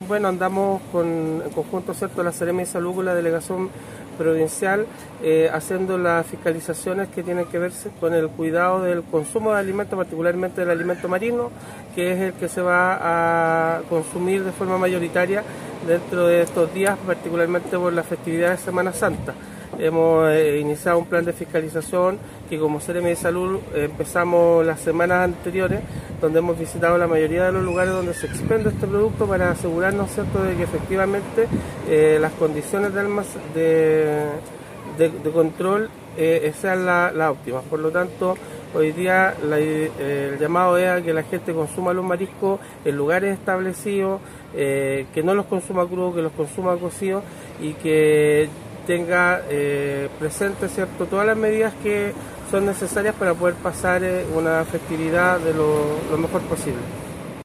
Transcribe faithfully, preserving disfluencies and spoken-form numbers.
bueno, andamos con, en conjunto, ¿cierto?, la Seremi de Salud con la Delegación Provincial, eh, haciendo las fiscalizaciones que tienen que ver con el cuidado del consumo de alimentos, particularmente del alimento marino, que es el que se va a consumir de forma mayoritaria dentro de estos días, particularmente por la festividad de Semana Santa. Hemos eh, iniciado un plan de fiscalización que como Seremi de Salud eh, empezamos las semanas anteriores, donde hemos visitado la mayoría de los lugares donde se expende este producto para asegurarnos, ¿cierto?, de que efectivamente eh, las condiciones de, de, de, de control eh, sean las la óptimas. Por lo tanto, hoy día la, eh, el llamado es a que la gente consuma los mariscos en lugares establecidos, eh, que no los consuma crudos, que los consuma cocidos y que tenga eh, presente, ¿cierto?, todas las medidas que son necesarias para poder pasar eh, una festividad de lo, lo mejor posible.